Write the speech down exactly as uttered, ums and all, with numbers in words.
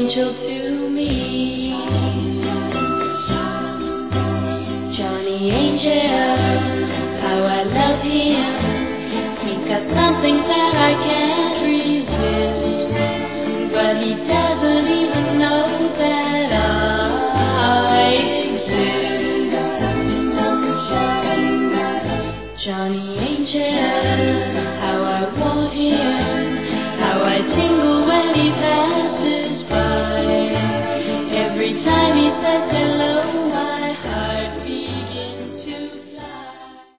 angel to me. Johnny Angel, how I love him. He's got something that I can't resist, but he doesn't even know that I exist. Johnny Angel, how I want him.